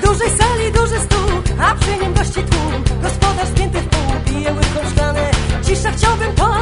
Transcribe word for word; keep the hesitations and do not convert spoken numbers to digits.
dużej sali duży stół, a przy nim gości tłum. Gospodarz spięty w pół, pije łyką szklanę. Cisza, chciałbym to